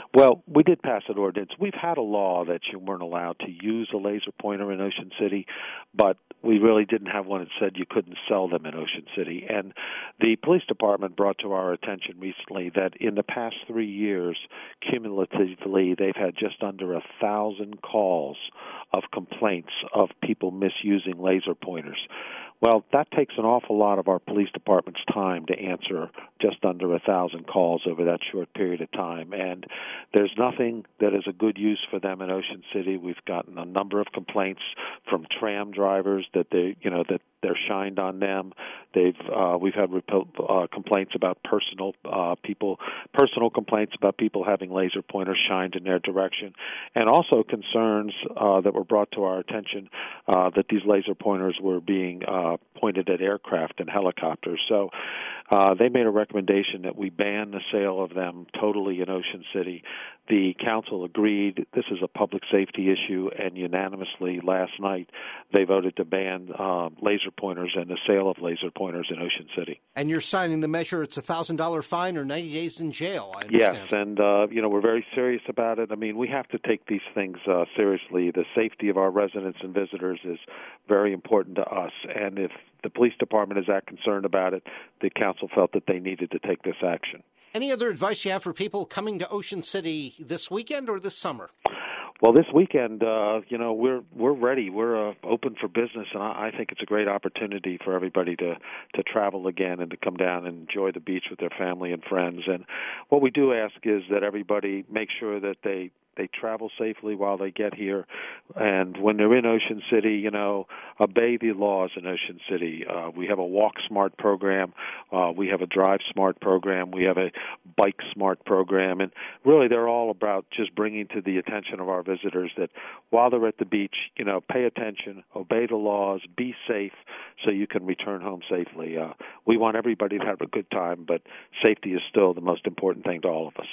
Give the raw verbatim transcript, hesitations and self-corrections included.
Well, we did pass an ordinance. We've had a law that you weren't allowed to use a laser pointer in Ocean City, but we really didn't have one that said you couldn't sell them in Ocean City. And the police department brought to our attention recently that in the past three years, cumulatively, they've had just under a thousand calls of complaints of people misusing laser pointers. Well, that takes an awful lot of our police department's time to answer just under a thousand calls over that short period of time. And there's nothing that is a good use for them in Ocean City. We've gotten a number of complaints from tram drivers that they, you know, that they're shined on them. They've uh, we've had rep- uh, complaints about personal uh, people, personal complaints about people having laser pointers shined in their direction, and also concerns uh, that were brought to our attention uh, that these laser pointers were being uh, pointed at aircraft and helicopters. So uh, they made a recommendation that we ban the sale of them totally in Ocean City. The council agreed. This is a public safety issue, and unanimously last night they voted to ban uh, laser pointers and the sale of laser pointers in Ocean City. And you're signing the measure. It's a one thousand dollars fine or ninety days in jail, I understand. Yes, and uh, you know, we're very serious about it. I mean, we have to take these things uh, seriously. The safety of our residents and visitors is very important to us, and if the police department is that concerned about it, the council felt that they needed to take this action. Any other advice you have for people coming to Ocean City this weekend or this summer? Well, this weekend, uh, you know, we're we're ready. We're uh, open for business, and I, I think it's a great opportunity for everybody to, to travel again and to come down and enjoy the beach with their family and friends. And what we do ask is that everybody make sure that they They travel safely while they get here, and when they're in Ocean City, you know, obey the laws in Ocean City. Uh, we have a Walk Smart program. Uh, we have a Drive Smart program. We have a Bike Smart program, and really they're all about just bringing to the attention of our visitors that while they're at the beach, you know, pay attention, obey the laws, be safe so you can return home safely. Uh, we want everybody to have a good time, but safety is still the most important thing to all of us.